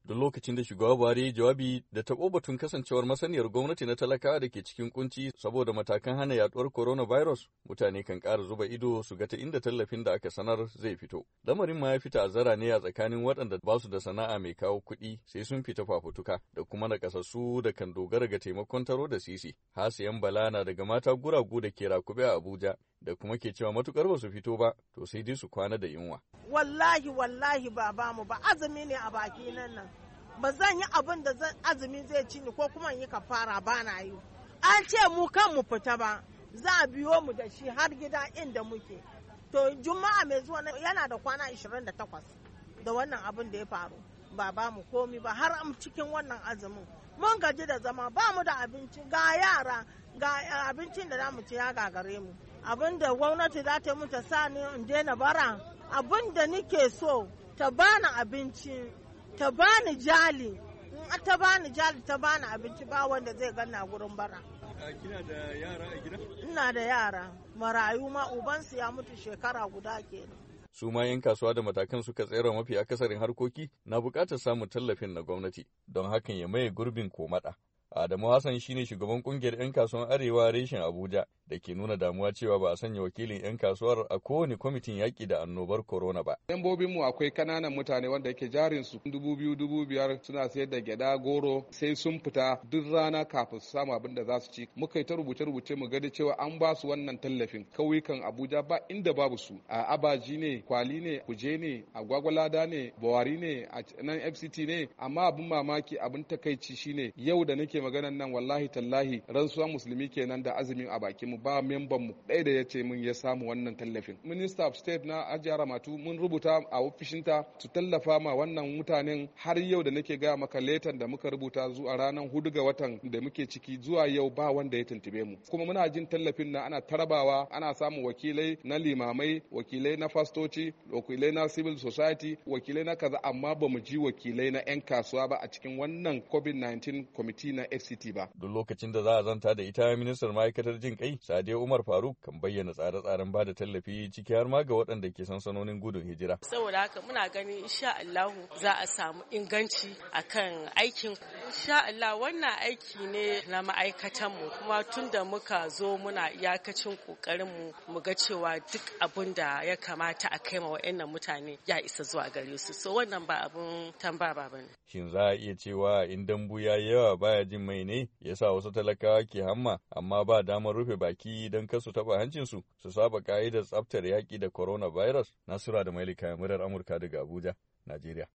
Duk lokacin da shugaba Buhari ya jawabi da taɓo batun kasancewar masaniyar gwamnati na talakawa da ke cikin kunci saboda matakan hana yaduwar coronavirus, mutane kan ƙara zuba ido su ga ta inda tallafin da aka sanar zai fito. Lamarin ma ya fita azara ne a tsakanin waɗanda ba su da sana'a mai kawo kuɗi sai sun fita fafutuka da kuma nakasassu da kan dogara ga taimakon taro da sisi. Hasiyan Bala na daga mata guragu da ke rakube a Abuja da kuma ke cewa matukar ba su fito ba to sai dai su kwana da yunwa. Wallahi ba mu ba azumi ne a baki nan. Ba zan yi abin da azumi zai ci ni ko kuma yi kafara ba na yi. An ce mu kan mu fita ba, za a biyo mu da shi har gida inda muke. To Juma'a mai zuwa yana da kwana 28 da wannan abin da ya faru. Ba mu komi ba har cikin wannan azumin. Mun gaji da zama ba mu da abinci ga yara ga abincin da za mu ci ya gagare mu. Abin da gwamnati za ta yi mu ta sa ni in daina bara. Abin da nike so ta bani abinci. Ta bani jali, in ta bani jali ta bani abinci ba wanda zai ganna gurin bara. Kina da yara a gida? Ina da yara, marayu ma ubansu ya mutu shekara guda kenan. Su ma 'yan kasuwa da matakan suka tsere mafi akasarin harkoki na buƙatar samun tallafin na gwamnati don hakan ya maye gurbin komaɗa. Adamu Hassan shine shugaban kungiyar 'yan kasuwan Arewa reshen Abuja da ke nuna damuwa cewa ba a sanya wakilin 'yan kasuwar a kowane kwamitin yaƙi da annobar corona ba. Membobinmu akwai kananan mutane wanda yake jarin su 2,000-5,000 suna sayar da gyada goro sai sun fita duk rana kafin su samu abin da za su ci. Muka yi ta rubuce-rubuce mu gani cewa an ba su wannan tallafin kauyukan Abuja ba inda babu su. A Abaji ne, Kwali ne, Kuje ne, a Gwagwalada ne, Bawari ne, a nan FCT ne, amma abin mamaki abin takaici shine yau da nake maganan nan wallahi tallahi rantsuwa musulmi kenan da azumin a bakin mu ba memban mu ɗaya da ya ce mun ya samu wannan tallafin. Minister of State na Hajiya Ramatu mun rubuta a ofishinta su tallafa ma wannan mutanen har yau da nake gaya maka letan da muka rubuta zuwa ranar 4 ga watan da muke ciki zuwa yau ba wanda ya tuntube mu. Kuma muna jin tallafin na ana tarabawa ana samun wakilai na limamai, wakilai na fastoci, wakilai na civil society, wakilai na kaza amma ba mu ji wakilai na 'yan kasuwa ba a cikin wannan COVID-19 committee na FCT ba. Duk lokacin da za a zanta da ita ministar ma'aikatar jin kai Sadiya Umar Faruk kan bayyana tsare-tsaren bada tallafi ciki har ma ga waɗanda ke sansanonin gudun hijira. Saboda haka muna ganin insha Allah za a samu inganci akan aikin. Insha Allah wannan aiki ne na ma'aikatan mu kuma tunda muka zo muna iyakacin kokarin mu ga cewa duk abin da ya kamata a kai ma waɗannan mutane ya isa zuwa gare su. So wannan ba abun tambaya ba bane. Shin za a iya cewa in dambu ya yawa baya jin mai ne yasa wasu talakawa ke hamma amma ba damar rufe baki don kasu taɓa hancinsu su saba ka'idar tsaftar yaƙi da coronavirus? Nasura da Mailika murar Amurka daga Abuja, Najeriya.